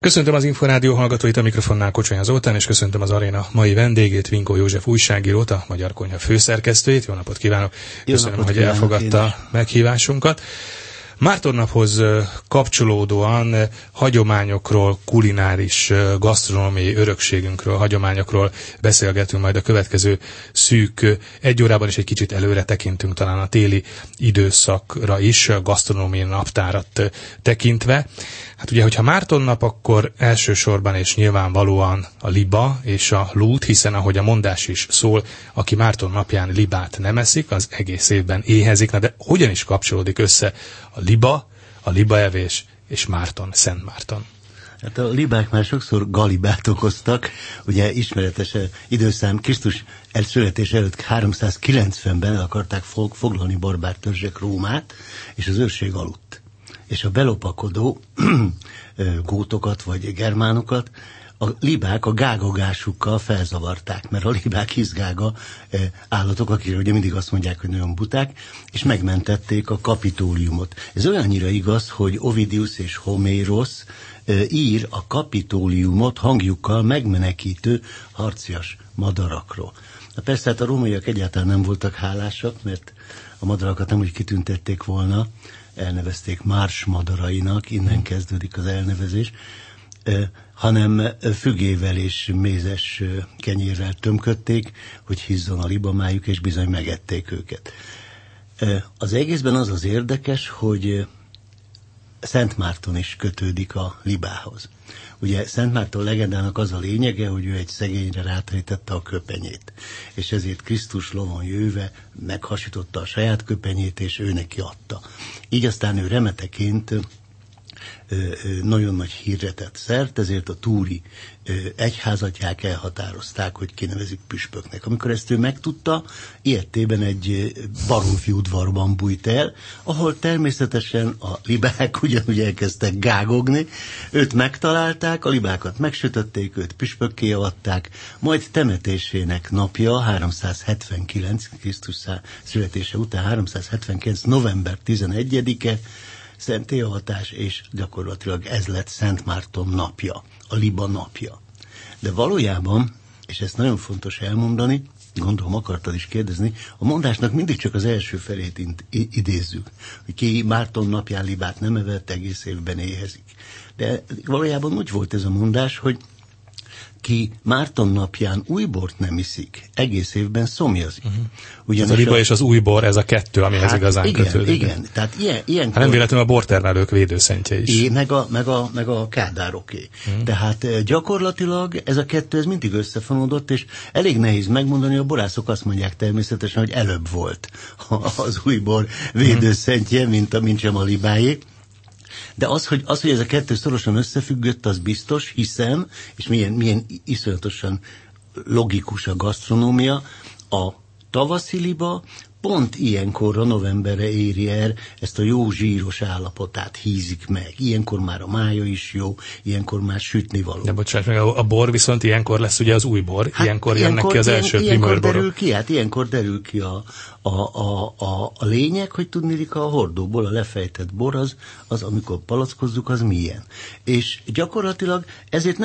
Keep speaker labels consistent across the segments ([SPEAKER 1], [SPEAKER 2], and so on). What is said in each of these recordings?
[SPEAKER 1] Köszöntöm az Inforádió hallgatóit, a mikrofonnál Kocsonya Zoltán, és köszöntöm az aréna mai vendégét, Vinkó József újságírót, a Magyar Konyha főszerkesztőjét. Jó napot kívánok! Köszönöm, hogy elfogadta a meghívásunkat. Mártonnaphoz kapcsolódóan hagyományokról, kulináris, gasztronómiai örökségünkről, hagyományokról beszélgetünk majd a következő szűk egy órában, és egy kicsit előre tekintünk talán a téli időszakra is, a gasztronómiai naptárat tekintve. Hát ugye, hogyha Mártonnap, akkor elsősorban és nyilvánvalóan a liba és a lút, hiszen ahogy a mondás is szól, aki Márton napján libát nem eszik, az egész évben éhezik. Na de hogyan is kapcsolódik össze a libaevés és Márton, Szent Márton?
[SPEAKER 2] Hát a libák már sokszor galibát okoztak, ugye ismeretes időszám Krisztus születés előtt 390-ben el akarták foglalni barbár törzsek Rómát, és az őrség aludt. És a belopakodó gótokat vagy germánokat a libák a gágogásukkal felzavarták, mert a libák hiszgága állatok, akire ugye mindig azt mondják, hogy nagyon buták, és megmentették a Kapitóliumot. Ez olyannyira igaz, hogy Ovidius és Homéros ír a Kapitóliumot hangjukkal megmenekítő harcias madarakról. Na persze, hát a rómaiak egyáltalán nem voltak hálásak, mert a madarakat nem úgy kitüntették volna, elnevezték márs madarainak, innen kezdődik az elnevezés, hanem fügével és mézes kenyérrel tömködték, hogy hízzon a libamájuk, és bizony megették őket. Az egészben az az érdekes, hogy Szent Márton is kötődik a libához. Ugye Szent Márton legendának az a lényege, hogy ő egy szegényre rátérítette a köpenyét, és ezért Krisztus lovon jöve meghasította a saját köpenyét, és ő neki adta. Így aztán ő remeteként nagyon nagy hírre tett szert, ezért a túri egyházatják elhatározták, hogy kinevezik püspöknek. Amikor ezt ő megtudta, ilyettében egy baromfi udvarban bújt el, ahol természetesen a libák ugyanúgy elkezdtek gágogni, őt megtalálták, a libákat megsütötték, őt püspökké avatták, majd temetésének napja, 379, Krisztus születése után 379. november 11-e, szentélyavatás, és gyakorlatilag ez lett Szent Márton napja, a liba napja. De valójában, és ezt nagyon fontos elmondani, gondolom akartad is kérdezni, a mondásnak mindig csak az első felét idézzük, hogy ki Márton napján libát nem evett, egész évben éhezik. De valójában úgy volt ez a mondás, hogy ki Márton napján új bort nem iszik, egész évben szomjazik.
[SPEAKER 1] Ez a liba és az új bor, ez a kettő, amihez igazán kötődik.
[SPEAKER 2] Igen, tehát ilyenkor...
[SPEAKER 1] Hát nem véletlenül a bortermelők védőszentje is.
[SPEAKER 2] Meg a kádároké. Tehát gyakorlatilag ez a kettő ez mindig összefonódott, és elég nehéz megmondani, a borászok azt mondják természetesen, hogy előbb volt az új bor védőszentje, mint sem a libájé. De az, hogy ez a kettő szorosan összefüggött, az biztos, hiszen, és milyen iszonyatosan logikus a gasztronómia, a tavaszi liba pont ilyenkorra, novemberre éri el ezt a jó zsíros állapotát, hízik meg. Ilyenkor már a mája is jó, ilyenkor már sütni való.
[SPEAKER 1] De bocsánat, meg a bor viszont ilyenkor lesz ugye az új bor, hát ilyenkor jönnek ki az első primőrborok.
[SPEAKER 2] Ilyenkor derül ki a lényeg, hogy tudnilik a hordóból a lefejtett bor az amikor palackozzuk, az milyen. És gyakorlatilag ezért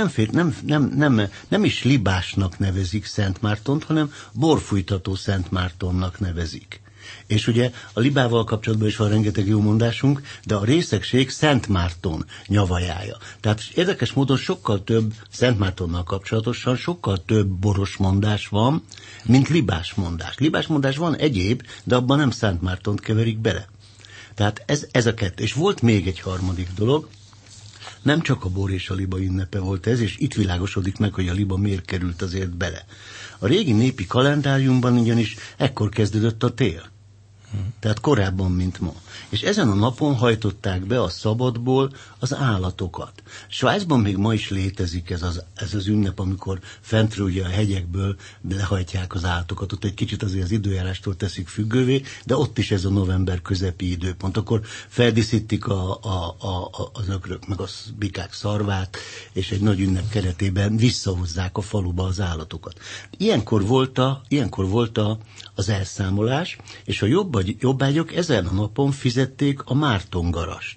[SPEAKER 2] nem is libásnak nevezik Szent Mártont, hanem borfújtató Szent Mártonnak nevezik. És ugye a libával kapcsolatban is van rengeteg jó mondásunk, de a részegség Szent Márton nyavajája. Tehát érdekes módon sokkal több Szent Mártonnal kapcsolatosan, sokkal több boros mondás van, mint libás mondás. Libás mondás van egyéb, de abban nem Szent Mártont keverik bele. Tehát ez a kettő. És volt még egy harmadik dolog, nem csak a bor és a liba ünnepe volt ez, és itt világosodik meg, hogy a liba miért került azért bele. A régi népi kalendáriumban ugyanis ekkor kezdődött a tél. Tehát korábban, mint ma. És ezen a napon hajtották be a szabadból az állatokat. Svájcban még ma is létezik ez az ünnep, amikor fentről ugye a hegyekből lehajtják az állatokat. Ott egy kicsit azért az időjárástól teszik függővé, de ott is ez a november közepi időpont. Akkor feldíszítik az ökrök meg a bikák szarvát, és egy nagy ünnep keretében visszahozzák a faluba az állatokat. Ilyenkor volt az elszámolás, és a jobbágyok ezen a napon fizették a Mártongarast.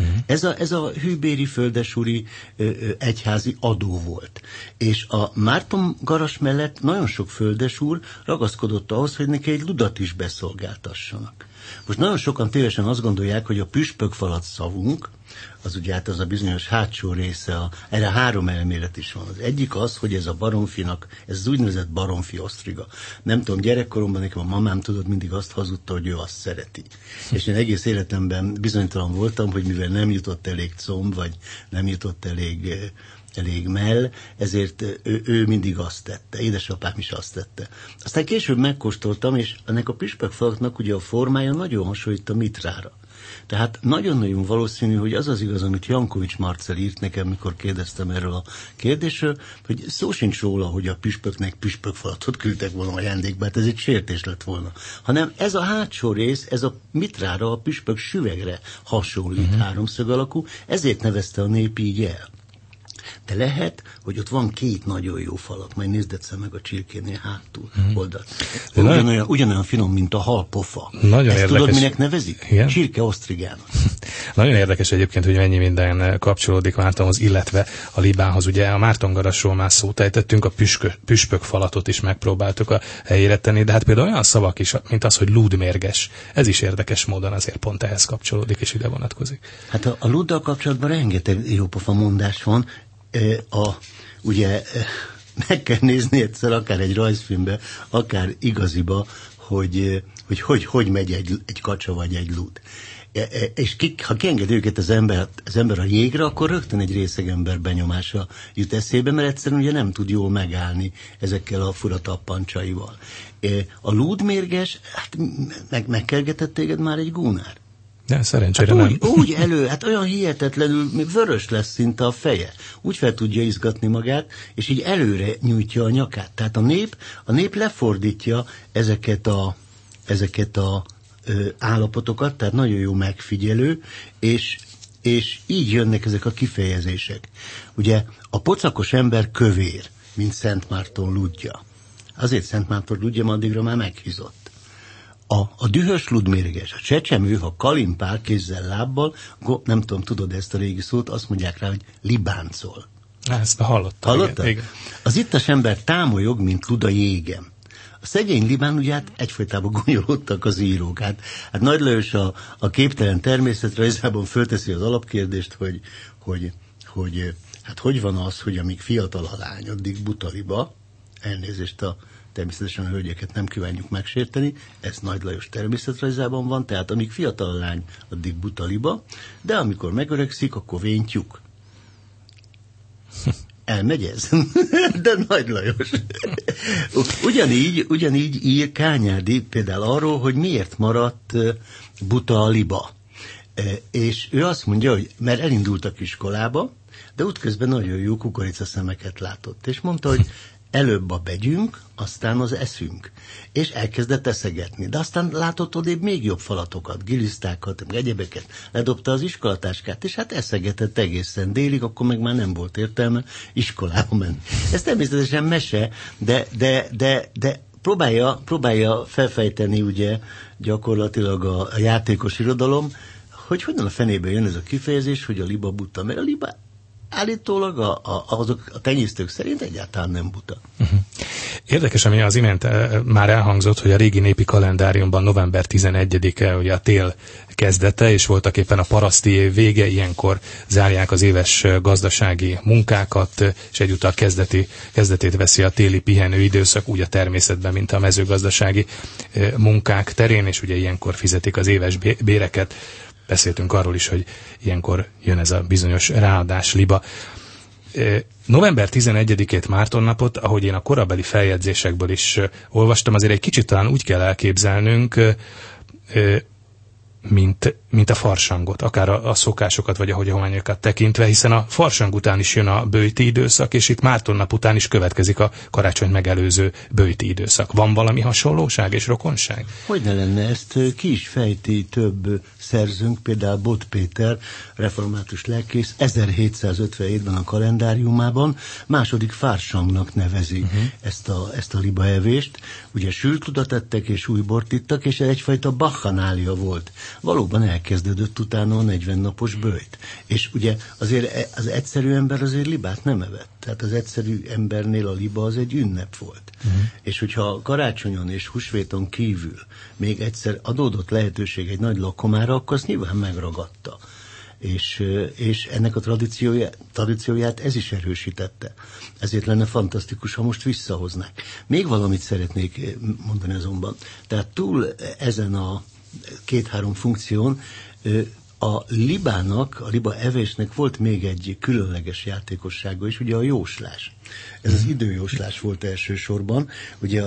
[SPEAKER 2] Ez a hűbéri földesúri egyházi adó volt. És a Márton garas mellett nagyon sok földesúr ragaszkodott ahhoz, hogy neki egy ludat is beszolgáltassanak. Most nagyon sokan tévesen azt gondolják, hogy a püspökfalat szavunk, az ugye hát az a bizonyos hátsó része, erre 3 elmélet is van. Az egyik az, hogy ez a baromfinak, ez az úgynevezett baromfi osztriga. Nem tudom, gyerekkoromban nekem a mamám mindig azt hazudta, hogy ő azt szereti. És én egész életemben bizonytalan voltam, hogy mivel nem jutott elég comb, vagy nem jutott elég mell, ezért ő mindig azt tette. Édesapám is azt tette. Aztán később megkóstoltam, és ennek a püspökfalaknak ugye a formája nagyon hasonlít a mitrára. Tehát nagyon-nagyon valószínű, hogy az az igaz, amit Jankovics Marcel írt nekem, mikor kérdeztem erről a kérdésről, hogy szó sincs róla, hogy a püspöknek püspökfalatot küldtek volna ajándékba, hát ez egy sértés lett volna. Hanem ez a hátsó rész, ez a mitrára, a püspök süvegre hasonlít, háromszög alakú, ezért nevezte a nép így el. De lehet, hogy ott van 2 nagyon jó falat, majd nézd egyszer meg a csirkénél hátul oldalt. Ugyanolyan finom, mint a halpofa.
[SPEAKER 1] Nagyon
[SPEAKER 2] Ezt
[SPEAKER 1] érdekes.
[SPEAKER 2] Tudod, minek nevezik?
[SPEAKER 1] Igen?
[SPEAKER 2] Csirke osztrigának.
[SPEAKER 1] Nagyon érdekes egyébként, hogy mennyi minden kapcsolódik Mártonhoz, illetve a Libánhoz. Ugye a Mártongarasról már szót ejtettünk, a püspökfalatot is megpróbáltuk a helyére tenni, de hát például olyan szavak is, mint az, hogy lúdmérges. Ez is érdekes módon azért pont ehhez kapcsolódik, és ide vonatkozik.
[SPEAKER 2] Hát a lúddal kapcsolatban rengeteg jópofa mondás van. Ugye meg kell nézni egyszer, akár egy rajzfilmbe, akár igaziba, hogy megy egy kacsa vagy egy lúd. És ha kiengedi őket az ember a jégre, akkor rögtön egy részeg ember benyomása jut eszébe, mert egyszerűen ugye nem tud jól megállni ezekkel a fura tappancsaival. A lúdmérges, hát megkergetett téged már egy gúnár?
[SPEAKER 1] De szerencsére
[SPEAKER 2] hát
[SPEAKER 1] nem.
[SPEAKER 2] Úgy hát olyan hihetetlenül, még vörös lesz szinte a feje. Úgy fel tudja izgatni magát, és így előre nyújtja a nyakát. Tehát a nép lefordítja ezeket a állapotokat, tehát nagyon jó megfigyelő, és így jönnek ezek a kifejezések. Ugye a pocakos ember kövér, mint Szent Márton lúdja. Azért Szent Márton lúdja, mert addigra már meghízott. A dühös lúdmérges, a csecsemő, ha kalimpál kézzel, lábbal, nem tudom, tudod ezt a régi szót, azt mondják rá, hogy libáncol.
[SPEAKER 1] Ezt hallottam.
[SPEAKER 2] Hallottad? Igen. Az ittas ember támolyog, mint lud a jégem. A szegény Libán ugye hát egyfolytában gonyolódtak az írók. Hát Nagy Lajos a képtelen természetrajzában fölteszi az alapkérdést, hogy van az, hogy amíg fiatal a lány, addig buta liba, elnézést természetesen a hölgyeket nem kívánjuk megsérteni, ez Nagy Lajos természetrajzában van, tehát amíg fiatal a lány, addig buta liba, de amikor megöregszik, akkor véntyük. Elmegy ez? De Nagy Lajos. Ugyanígy ír Kányádi például arról, hogy miért maradt buta a liba. És ő azt mondja, hogy mert elindultak iskolába, de útközben nagyon jó kukoricaszemeket látott. És mondta, hogy előbb a begyünk, aztán az eszünk. És elkezdett eszegetni. De aztán látott odébb még jobb falatokat, gilisztákat, egyebeket. Ledobta az iskolatáskát, és hát eszegetett egészen délig, akkor meg már nem volt értelme iskolába menni. Ez természetesen mese, de próbálja felfejteni ugye gyakorlatilag a játékos irodalom, hogy hogyan a fenébe jön ez a kifejezés, hogy a liba buta. Mert a liba állítólag a tenyésztők szerint egyáltalán nem buta.
[SPEAKER 1] Érdekes, ami az imént már elhangzott, hogy a régi népi kalendáriumban november 11-e ugye a tél kezdete, és voltak éppen a paraszti év vége, ilyenkor zárják az éves gazdasági munkákat, és egyúttal kezdetét veszi a téli pihenő időszak, úgy a természetben, mint a mezőgazdasági munkák terén, és ugye ilyenkor fizetik az éves béreket. Beszéltünk arról is, hogy ilyenkor jön ez a bizonyos ráadás liba. November 11-ét Márton napot, ahogy én a korabeli feljegyzésekből is olvastam, azért egy kicsit talán úgy kell elképzelnünk, mint a farsangot, akár a szokásokat, vagy a hagyományokat tekintve, hiszen a farsang után is jön a böjti időszak, és itt Márton nap után is következik a karácsonyt megelőző böjti időszak. Van valami hasonlóság és rokonság?
[SPEAKER 2] Hogy ne lenne, ezt ki is fejti több szerzőnk, például Bot Péter, református lelkész, 1757-ben a kalendáriumában második farsangnak nevezi ezt a libaevést. Ugye sült ludat ettek és új bort ittak, és egyfajta bakkanália volt. Valóban elkezdődött utána a 40 napos böjt. És ugye azért az egyszerű ember azért libát nem evett. Tehát az egyszerű embernél a liba az egy ünnep volt. És hogyha karácsonyon és húsvéton kívül még egyszer adódott lehetőség egy nagy lakomára, akkor azt nyilván megragadta. És ennek a tradícióját ez is erősítette. Ezért lenne fantasztikus, ha most visszahoznák. Még valamit szeretnék mondani azonban. Tehát túl ezen a 2-3 funkción a libának, a liba evésnek volt még egy különleges játékossága is, ugye a jóslás. Ez az időjóslás volt elsősorban. Ugye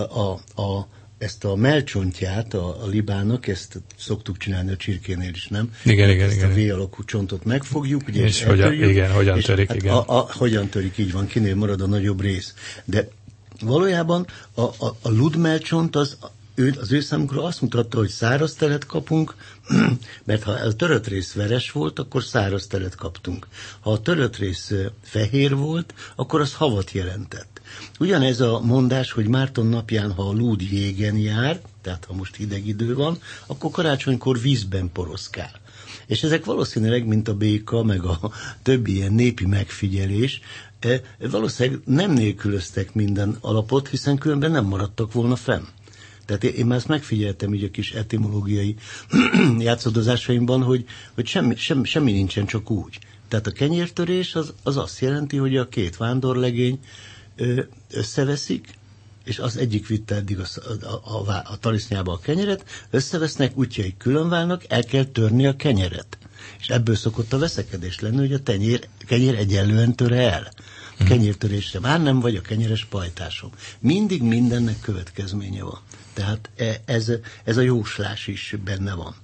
[SPEAKER 2] ezt a mellcsontját a libának, ezt szoktuk csinálni a csirkénél is, nem?
[SPEAKER 1] Igen.
[SPEAKER 2] A V-alakú csontot megfogjuk, ugye,
[SPEAKER 1] és hogyan törik,
[SPEAKER 2] hát
[SPEAKER 1] igen.
[SPEAKER 2] Hogyan törik, így van, kinél marad a nagyobb rész. De valójában a ludmelcsont az ő számukra azt mutatta, hogy száraz telet kapunk, mert ha a törött rész veres volt, akkor száraz telet kaptunk. Ha a törött rész fehér volt, akkor az havat jelentett. Ugyanez a mondás, hogy Márton napján, ha a lúd jégen jár, tehát ha most hideg idő van, akkor karácsonykor vízben poroszkál. És ezek valószínűleg, mint a béka, meg a többi ilyen népi megfigyelés, valószínűleg nem nélkülöztek minden alapot, hiszen különben nem maradtak volna fenn. Tehát én már ezt megfigyeltem így a kis etimológiai játszadozásaimban, hogy semmi nincsen csak úgy. Tehát a kenyértörés az azt jelenti, hogy a két vándorlegény összeveszik, és az egyik vitte eddig a talisznyába a kenyeret, összevesznek, útjaik különválnak, el kell törni a kenyeret. És ebből szokott a veszekedés lenni, hogy a kenyér egyenlően tör el. Kenyértörésre már nem vagy a kenyeres pajtásom. Mindig mindennek következménye van. Tehát ez a jóslás is benne van.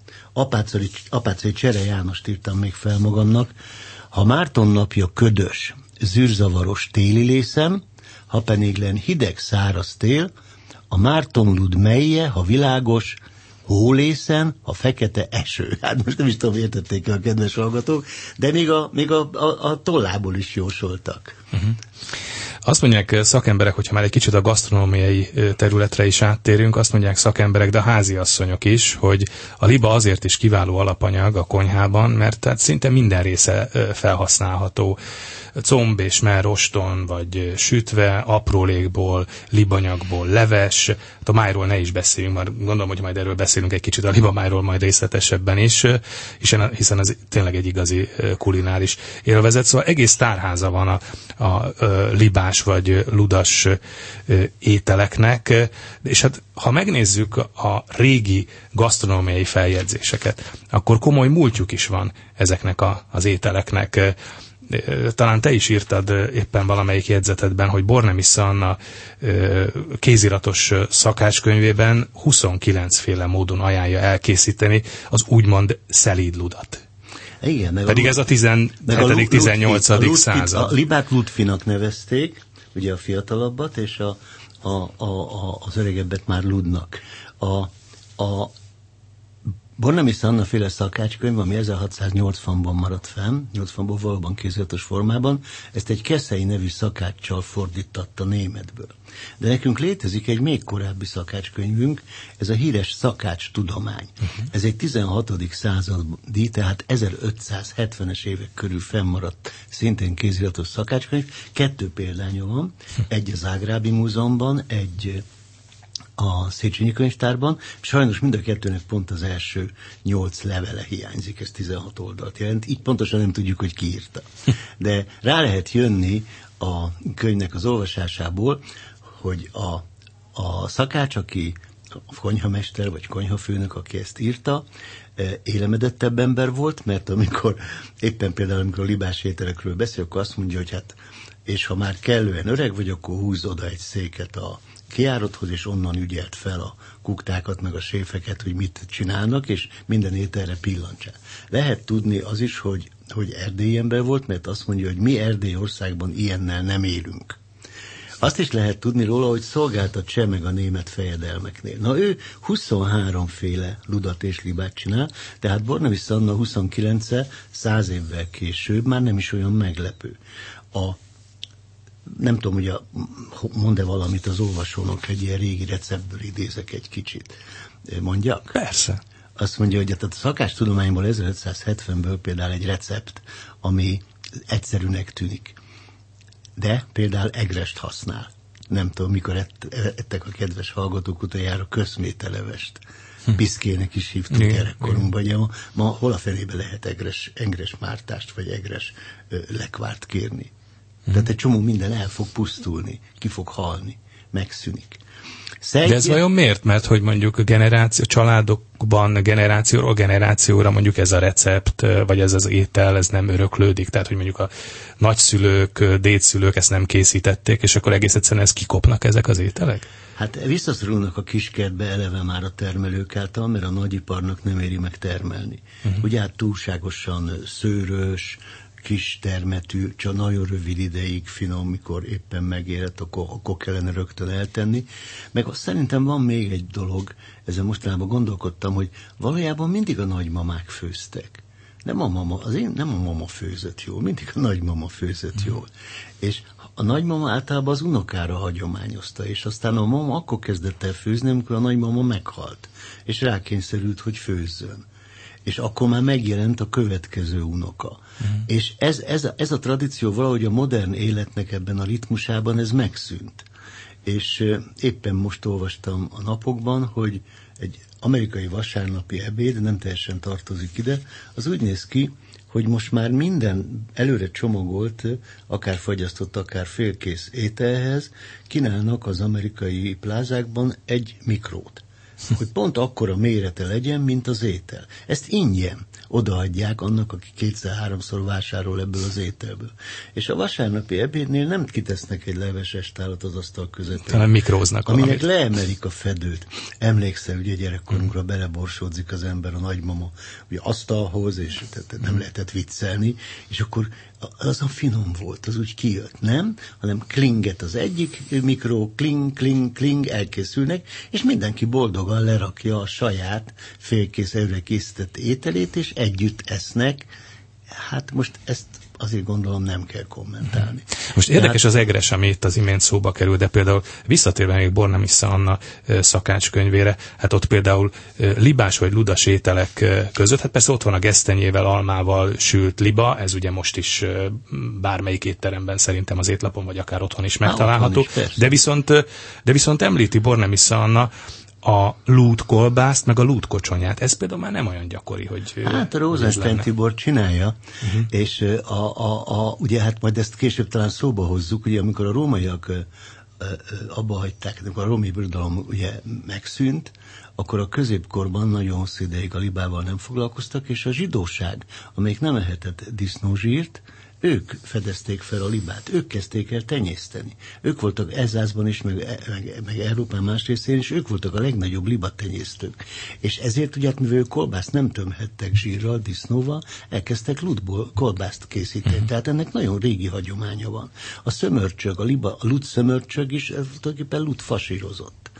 [SPEAKER 2] Apáczai Csere Jánost írtam még fel magamnak. Ha Márton napja ködös, zűrzavaros téli lészem, ha penéglen hideg száraz tél, a Márton lud melye, ha világos, hólészen, ha fekete eső. Hát most nem is tudom, értették a kedves hallgatók, de még a tollából is jósoltak.
[SPEAKER 1] Azt mondják szakemberek, hogyha már egy kicsit a gasztronómiai területre is áttérünk, azt mondják szakemberek, de a háziasszonyok is, hogy a liba azért is kiváló alapanyag a konyhában, mert tehát szinte minden része felhasználható. Comb és mer roston, vagy sütve, aprólékból, libanyagból, leves. A májról ne is beszéljünk, már gondolom, hogy majd erről beszélünk egy kicsit a libamájról majd részletesebben is, hiszen ez tényleg egy igazi kulináris élvezet. Szóval egész tárháza van a libás vagy ludas ételeknek, és hát ha megnézzük a régi gasztronómiai feljegyzéseket, akkor komoly múltjuk is van ezeknek az ételeknek. Talán te is írtad éppen valamelyik jegyzetedben, hogy Bornemisza Anna kéziratos szakácskönyvében 29 féle módon ajánlja elkészíteni az úgymond szelíd ludat.
[SPEAKER 2] Igen,
[SPEAKER 1] pedig ez a 17.-18. század.
[SPEAKER 2] A libát ludfinak nevezték, ugye a fiatalabbat, és az öregebbet már ludnak. A Bornemisza Anna féle szakácskönyv, ami 1680-ban maradt fenn, 80-ból valóban kéziratos formában, ezt egy Keszei nevű szakáccsal fordítatta németből. De nekünk létezik egy még korábbi szakácskönyvünk, ez a híres Szakács tudomány. Ez egy 16. századi, tehát 1570-es évek körül fennmaradt, szintén kéziratos szakácskönyv. 2 példánya van, egy a Zágrábi Múzeumban, egy a Széchenyi Könyvtárban, sajnos mind a 2-nek pont az első 8 levele hiányzik, ez 16 oldalt jelent, így pontosan nem tudjuk, hogy ki írta. De rá lehet jönni a könyvnek az olvasásából, hogy a szakács, aki a konyhamester vagy konyhafőnök, aki ezt írta, élemedettebb ember volt, mert amikor a libás ételekről beszél, akkor azt mondja, hogy hát, és ha már kellően öreg vagy, akkor húzz oda egy széket a kijárathoz, és onnan ügyelt fel a kuktákat, meg a séfeket, hogy mit csinálnak, és minden ételre pillancsál. Lehet tudni az is, hogy erdélyi ember volt, mert azt mondja, hogy mi Erdély országban ilyennel nem élünk. Azt is lehet tudni róla, hogy szolgált a cseh meg a német fejedelmeknél. Na ő 23 féle ludat és libát csinál, tehát Bornemisza Anna 29-e 100 évvel később már nem is olyan meglepő. Nem tudom, hogy mond-e valamit az olvasónak, egy ilyen régi receptből idézek egy kicsit. Mondjak?
[SPEAKER 1] Persze.
[SPEAKER 2] azt mondja, hogy a szakácstudományból 1570-ből például egy recept, ami egyszerűnek tűnik. De például egrest használ. Nem tudom, mikor ettek a kedves hallgatók utoljára köszmételevest. Piszkének is hívtuk gyerekkorunkban. Ugye ma hol a fenébe lehet egres mártást, vagy egres lekvárt kérni. Tehát egy csomó minden el fog pusztulni, ki fog halni, megszűnik.
[SPEAKER 1] De ez vajon miért? Mert hogy mondjuk családokban generációról generációra mondjuk ez a recept, vagy ez az étel, ez nem öröklődik. Tehát, hogy mondjuk a nagyszülők, dédszülők ezt nem készítették, és akkor egész egyszerűen ezt kikopnak ezek az ételek?
[SPEAKER 2] Hát visszaszorulnak a kiskertbe eleve már a termelők által, mert a nagyiparnak nem éri meg termelni. Ugye hát túlságosan szőrös, kis termetű, csak nagyon rövid ideig finom, mikor éppen megérett, akkor kellene rögtön eltenni. Meg szerintem van még egy dolog, ezen mostanában gondolkodtam, hogy valójában mindig a nagymamák főztek. Nem a mama főzött jól, mindig a nagymama főzött jól. És a nagymama általában az unokára hagyományozta, és aztán a mama akkor kezdett el főzni, amikor a nagymama meghalt, és rákényszerült, hogy főzzön. És akkor már megjelent a következő unoka. És ez a tradíció valahogy a modern életnek ebben a ritmusában ez megszűnt. És éppen most olvastam a napokban, hogy egy amerikai vasárnapi ebéd, nem teljesen tartozik ide, az úgy néz ki, hogy most már minden előre csomagolt, akár fagyasztott, akár félkész ételhez kínálnak az amerikai plázákban egy mikrót. Hogy pont akkora mérete legyen, mint az étel. Ezt ingyen odaadják annak, aki 2-3-szor vásárol ebből az ételből. És a vasárnapi ebédnél nem kitesznek egy leveses tálat az asztal közepén.
[SPEAKER 1] Hanem mikróznak
[SPEAKER 2] aminek leemelik a fedőt. Emlékszel, ugye gyerekkorunkra beleborsódzik az ember, a nagymama, ugye asztalhoz, és nem lehetett viccelni, és akkor az a finom volt, az úgy kijött, nem? Hanem klinget az egyik mikró, kling, kling, kling, elkészülnek, és mindenki boldogan lerakja a saját félkész előre készített ételét, és együtt esznek. Hát most ezt azért gondolom nem kell kommentálni.
[SPEAKER 1] Most érdekes az egres, ami itt az imént szóba kerül, de például visszatérve még Bornemisza Anna szakácskönyvére, hát ott például libás vagy ludas ételek között, hát persze ott van a gesztenyével, almával sült liba, ez ugye most is bármelyik étteremben szerintem az étlapon, vagy akár otthon is megtalálható, de viszont említi Bornemisza Anna a lúdkolbászt, meg a lúdkocsonyát. Ez például már nem olyan gyakori, hogy...
[SPEAKER 2] Hát a Rosenstein Tibor csinálja, és ugye hát majd ezt később talán szóba hozzuk, ugye amikor a rómaiak abba hagyták, amikor a római birodalom ugye megszűnt, akkor a középkorban nagyon hosszú ideig a libával nem foglalkoztak, és a zsidóság, amelyik nem ehetett disznózsírt, ők fedezték fel a libát, ők kezdték el tenyészteni. Ők voltak Elzászban is, meg Európán más részén is, ők voltak a legnagyobb libatenyésztők. És ezért ugye, mivel ők kolbászt nem tömhettek zsírral, disznóval, elkezdtek lúdból kolbászt készíteni. Tehát ennek nagyon régi hagyománya van. A szömörcsög, a lúd szömörcsög is tulajdonképpen lúd fasírozott.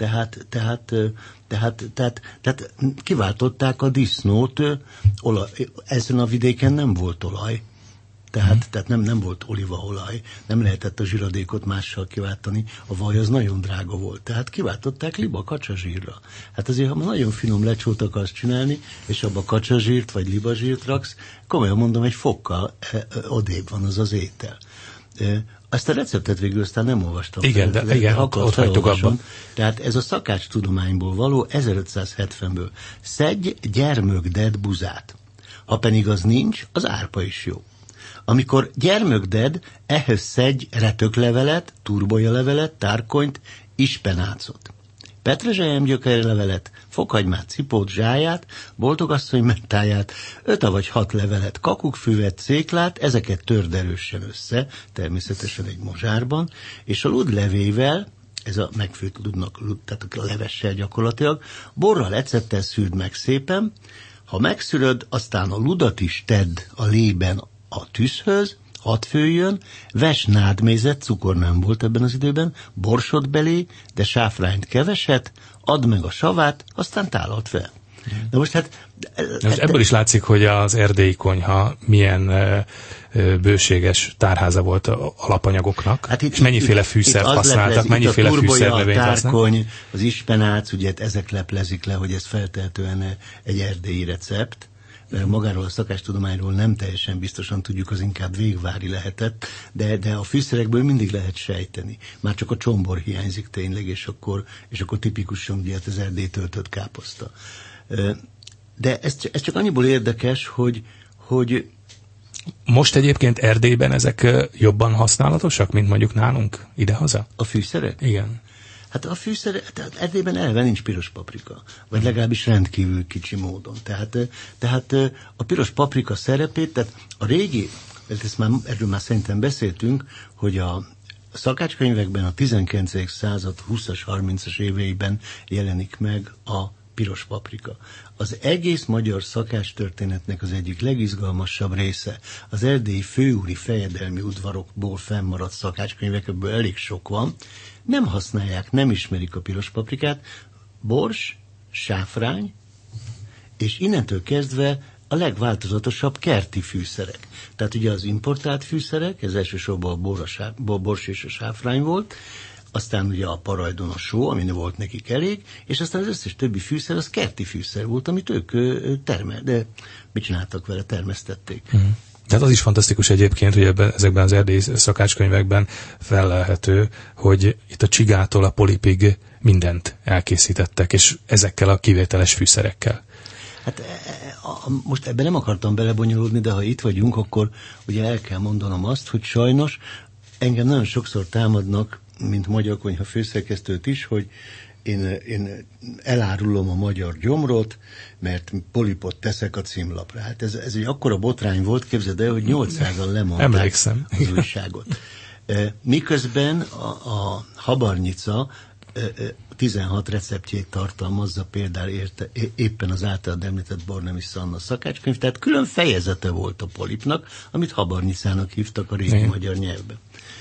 [SPEAKER 2] Tehát kiváltották a disznót, ezen a vidéken nem volt olaj, tehát nem volt olívaolaj, nem lehetett a zsíradékot mással kiváltani, a vaj az nagyon drága volt, tehát kiváltották liba kacsazsírra. Hát azért, ha nagyon finom lecsót akarsz csinálni, és abba kacsazsírt vagy libazsírt raksz, komolyan mondom, egy fokkal odébb van az étel. Ezt a receptet végül aztán nem olvastam.
[SPEAKER 1] Igen, ott hagytuk abban.
[SPEAKER 2] Tehát ez a szakácstudományból való 1570-ből. Szedj gyermökded buzát. Ha pedig az nincs, az árpa is jó. Amikor gyermökded, ehhez szedj retöklevelet, turbolyalevelet, tárkonyt, ispenácot. Petrezselyem gyökerlevelet, fokhagymát, cipót, zsáját, boldogasszony mettáját, 5 vagy 6 levelet, kakukkfüvet, céklát, ezeket törd erősen össze, természetesen egy mozsárban, és a lud levével, ez a megfőtt ludnak, tehát a levessel gyakorlatilag, borral, ecettel szűrd meg szépen, ha megszűröd, aztán a ludat is tedd a lében a tűzhöz, hadd főjön, ves nádmézet, cukor nem volt ebben az időben, borsot belé, de sáfrányt keveset, add meg a savát, aztán tálalt fel. Na most hát...
[SPEAKER 1] Most ebből is látszik, hogy az erdélyi konyha milyen bőséges tárháza volt alapanyagoknak, hát és mennyiféle fűszert használtak, mennyiféle fűszernövényt
[SPEAKER 2] használtak. Az ispenác, ugye ezek leplezik le, hogy ez feltehetően egy erdélyi recept, mert magáról a szakástudományról nem teljesen biztosan tudjuk, az inkább végvári lehetett, de a fűszerekből mindig lehet sejteni. Már csak a csombor hiányzik tényleg, és akkor tipikusan ugye az erdély töltött káposzta. De ez csak annyiból érdekes, hogy
[SPEAKER 1] most egyébként Erdélyben ezek jobban használatosak, mint mondjuk nálunk idehaza?
[SPEAKER 2] A fűszerek?
[SPEAKER 1] Igen.
[SPEAKER 2] Hát a fűszerek, tehát Erdélyben eleve nincs piros paprika, vagy legalábbis rendkívül kicsi módon. Tehát a piros paprika szerepét, tehát a régi, erről már szerintem beszéltünk, hogy a szakácskönyvekben a 19. század 20-as, 30-as éveiben jelenik meg a piros paprika. Az egész magyar szakácstörténetnek az egyik legizgalmasabb része az erdélyi főúri fejedelmi udvarokból fennmaradt szakácskönyvek, ebből elég sok van, nem használják, nem ismerik a piros paprikát, bors, sáfrány, és innentől kezdve a legváltozatosabb kerti fűszerek. Tehát ugye az importált fűszerek, ez elsősorban a bors és a sáfrány volt, aztán ugye a parajdon a só, ami volt nekik elég, és aztán az összes többi fűszer, az kerti fűszer volt, amit ők de mit csináltak vele, termesztették.
[SPEAKER 1] Tehát az is fantasztikus egyébként, hogy ezekben az erdélyi szakácskönyvekben fellelhető, hogy itt a csigától a polipig mindent elkészítettek, és ezekkel a kivételes fűszerekkel.
[SPEAKER 2] Hát most ebben nem akartam belebonyolódni, de ha itt vagyunk, akkor ugye el kell mondanom azt, hogy sajnos engem nagyon sokszor támadnak, mint magyar konyha főszerkesztőt is, hogy én elárulom a magyar gyomrot, mert polipot teszek a címlapra. Hát ez egy akkora botrány volt, képzeld el, hogy 800-an lemondták az újságot. Miközben a Habarnyica 16 receptjét tartalmazza, például éppen az általad említett Bornemisza Szanna szakácskönyv, tehát külön fejezete volt a polipnak, amit Habarnyicának hívtak a régi magyar nyelvben.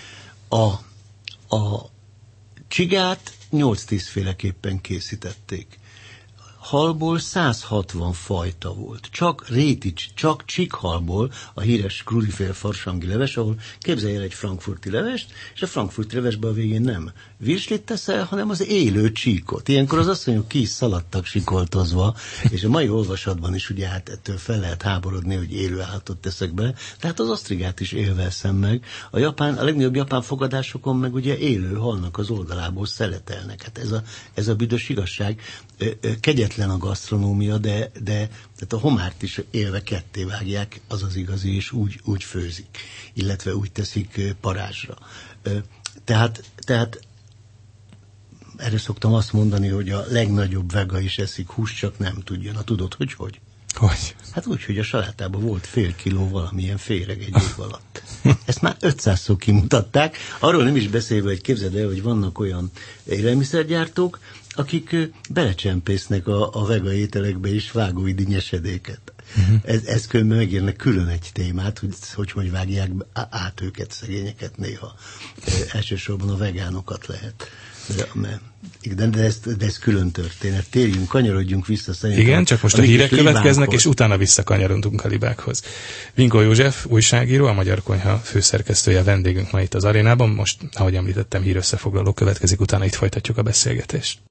[SPEAKER 2] A csigát 8-10 féleképpen készítették. Halból 160 fajta volt. Csak csikhalból a híres krudiféle farsangi leves, ahol képzelj el egy frankfurti levest, és a frankfurti levesben a végén nem virslit teszel, hanem az élő csíkot. Ilyenkor az asszonyok ki is szaladtak sikoltozva, és a mai olvasatban is ugye hát ettől fel lehet háborodni, hogy élő állatot teszek be, tehát az osztrigát is élvezszem meg. A legnagyobb japán fogadásokon meg ugye élő halnak az oldalából szeletelnek. Hát ez a büdös igazság. Kegyetlen a gasztronómia, de tehát a homárt is élve ketté vágják, az az igazi, és úgy főzik, illetve úgy teszik parázsra. Tehát erre szoktam azt mondani, hogy a legnagyobb vega is eszik húst, csak nem tudja. Na tudod, hogy?
[SPEAKER 1] Hogy?
[SPEAKER 2] Hát úgy, hogy a salátában volt fél kiló valamilyen féreg egy év alatt. Ezt már 500-szor kimutatták. Arról nem is beszélve, hogy képzeld el, hogy vannak olyan élelmiszergyártók, akik belecsempésznek a vega ételekbe is vágóidi nyesedéket. Ez különben megérnek külön egy témát, hogy vágják át őket, szegényeket néha. Elsősorban a vegánokat lehet. De ez külön történet. Kanyarodjunk vissza szerintem.
[SPEAKER 1] Igen, csak most a hírek következnek, és utána visszakanyarodunk a libákhoz. Vinkó József, újságíró, a Magyar Konyha főszerkesztője, vendégünk ma itt az arénában. Most, ahogy említettem, hírösszefoglaló következik, utána itt folytatjuk a beszélgetést.